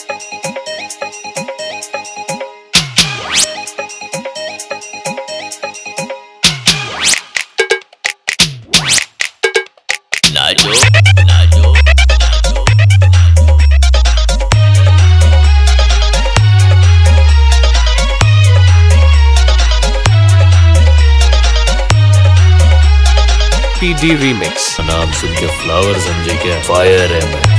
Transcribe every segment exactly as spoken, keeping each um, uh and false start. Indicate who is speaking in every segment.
Speaker 1: नाचो नाचो नाचो
Speaker 2: PD remix.
Speaker 1: नाम सुन के फ्लावर समझे क्या? फायर है मैं।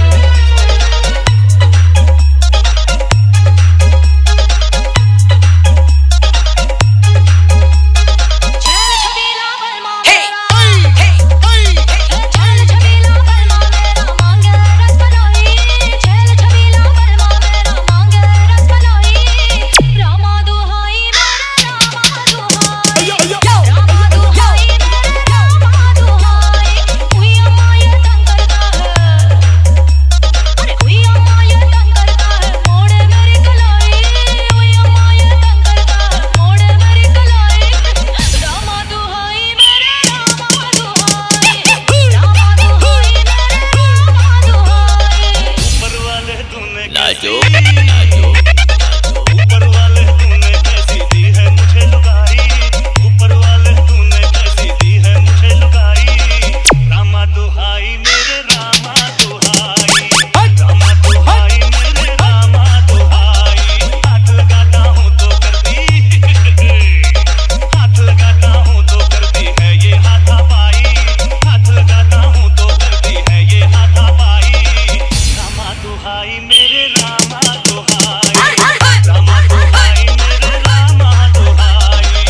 Speaker 1: नाचो नाचो
Speaker 3: ऊपर वाले तूने कैसी दी है मुझे लुगाई, ऊपर वाले तूने कैसी दी है मुझे लुगाई। रामा दुहाई मेरे रामा दुहाई, रामा दुहाई मेरे रामा दुहाई। हाथ लगाता हूँ तो करती, हाथ लगाता हूँ तो करती है ये हाथापाई, हाथ लगाता हूँ तो करती है ये हाथापाई। रामा दुहाई मेरे रामा दुहाई, रामा दुहाई मेरे रामा दुहाई।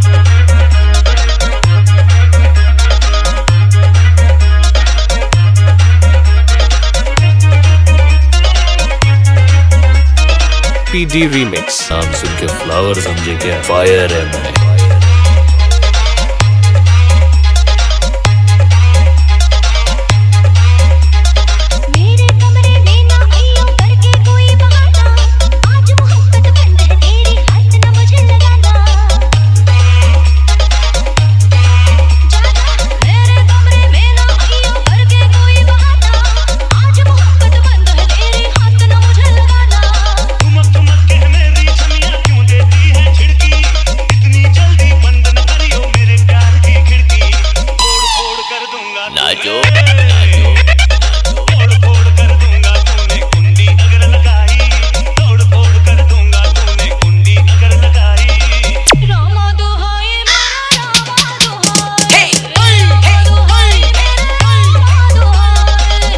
Speaker 2: PD remix.
Speaker 1: नाम सुन के फ्लावर समझे क्या? फायर है मैं। नाचो नाचो
Speaker 3: फोड़ फोड़ कर दूंगा तूने कुंडी अगर लगाई, तोड़ फोड़ कर दूंगा तूने कुंडी अगर लगाई।
Speaker 4: रामा दुहाई मेरा रामा दुहाई, रामा दुहाई मेरा रामा दुहाई।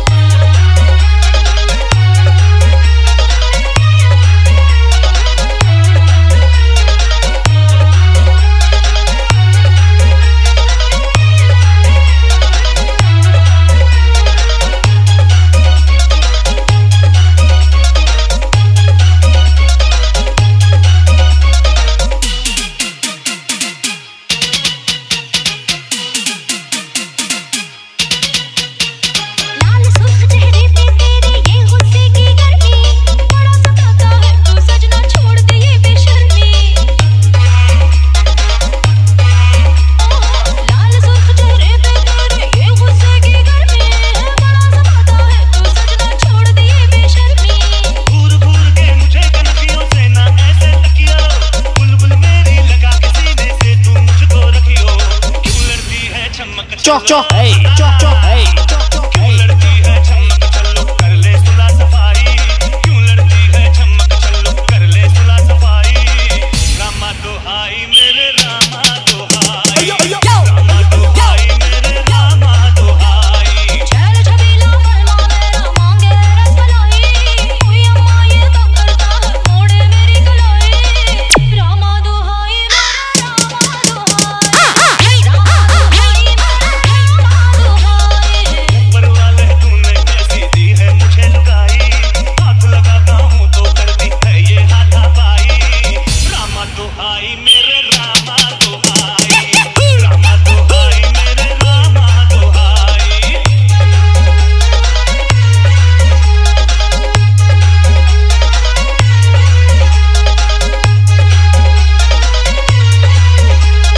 Speaker 2: चौक चौक चौक चौक
Speaker 3: क्यों लड़ती है चमक चलो कर ले सुला सफाई, क्यों लड़ती है चमक चलो कर ले सुला सफाई। रामा दुहाई मेरे रामा दुहाई, रामा दुहाई मेरे रामा दुहाई।
Speaker 4: चल छबीला बलमा मेरा मांगे रसमलाई, कोई अम्मा ये तंग करता है मोड़े मेरी कलाई। रामा दुहाई मेरा रामा दुहाई, रामा दुहाई मेरा रामा दुहाई।
Speaker 3: ऊपर वाले तूने कैसी दी है मुझे लुगाई, हाथ लगाता हूँ तो करती है ये हाथापाई। रामा दुहाई मेरे रामा दुहाई, रामा दुहाई मेरे रामा दुहाई।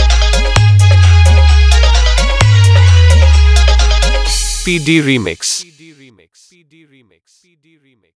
Speaker 2: PD remix.